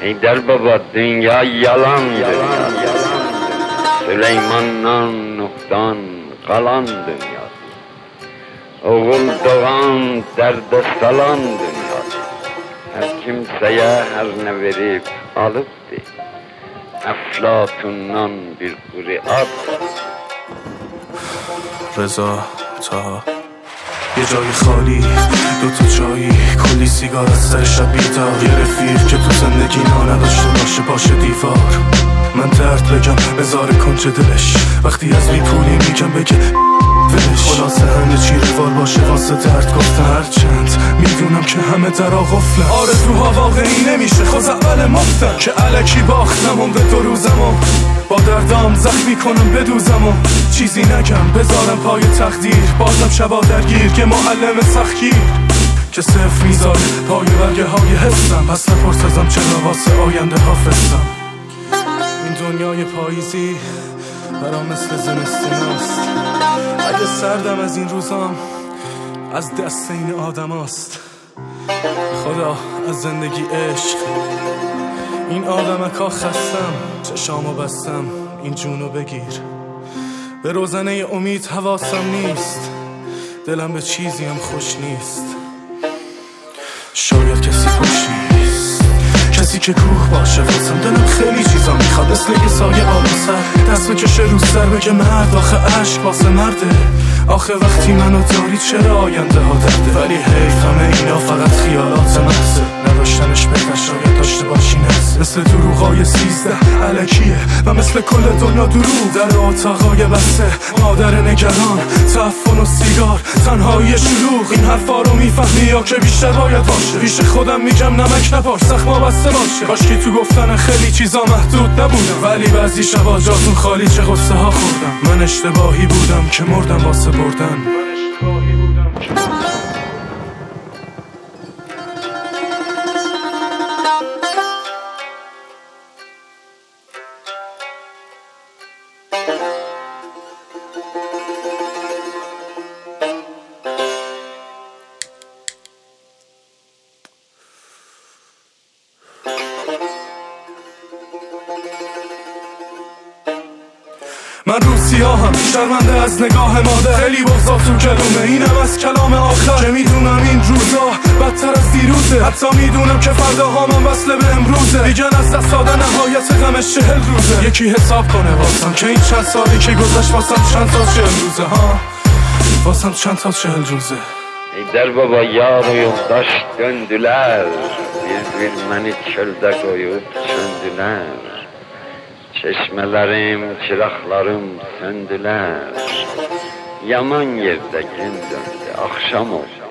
Ey der baba dünya yalan dünya. Süleyman'dan Nuh'dan kalan dünya. Oğul doğan derde salan dünya. Her kimseye her ne verip alıptı. Eflatundan bir kuriat. رضا تا یه جای خالی دوتا جایی کلی سیگار از سر شب بیدار یه رفیق که تو زندگی نداشته باشه باشه دیوار من درد بگم بذاره کنچه دلش وقتی از بی پولی میگم بگه ولش خلاصه همه چی روال باشه واسه درد گفتن هرچند میدونم که همه در قفلن آرزوها واقعی نمیشه خواست اول مفتن که علکی باختم عمر دو روزمو با دردام زخمی کنم بدوزم و چیزی نگم بذارم پای تقدیر بازم شبا درگیر که معلم سختگیر که صفر میذاره پای برگه های حسم پس نپرسزم چرا واسه آینده حافظم این دنیای پاییزی برام مثل زمستون است اگه سردم از این روزام از دست این آدم است خدا از زندگی عشق این آدمکا خستم چشامو بستم این جونو بگیر به روزنه امید حواسم نیست دلم به چیزی هم خوش نیست شاید کسی خوش نیست کسی که کوه باشه واسم دلم خیلی چیزا میخواد مثل یه سایه آب سر دست بکشه رو سر بگه مرد آخه عشق واسه مرده آخه وقتی منو داری چرا آینده ها درده ولی حیف همه اینا فقط خیالات محضه نداشتنش بهتر شاید داشته باشی نفس مثل دروغای 13 الکیه و مثل کل دنیا دروغ در اتاقای بسته مادر نگران تعفن و سیگار تنهایی شلوغ این حرفا رو میفهمی یا که بیشتر باید باشه پیش خودم میگم نمک نپاش زخما بسته باشه کاشکی تو گفتن خیلی چیزا محدود نبودم ولی بعضی شبا جاتون خالی چه قصه ها خوردم من اشتباهی بودم که مردم واسه بردن من رو سیاهم شرمنده از نگاه مادر خیلی بغضا تو کلومه اینم از کلام آخر که میدونم این روزا بدتر از دیروزه حتی میدونم که فرداها من وصله به امروزه میگن از دست دادن نهایت غمش 40 روزه یکی حساب کنه واسم که این چند سالی که گذشت واسم چند تا 40 روزه ها واسم çend ta 40 روزه Ey der baba yar o yoldaş döndüler bir beni çölde koyup söndüler Çeşmelerim, çıraklarım söndüler Yaman yerde gün döndü, akşam oldu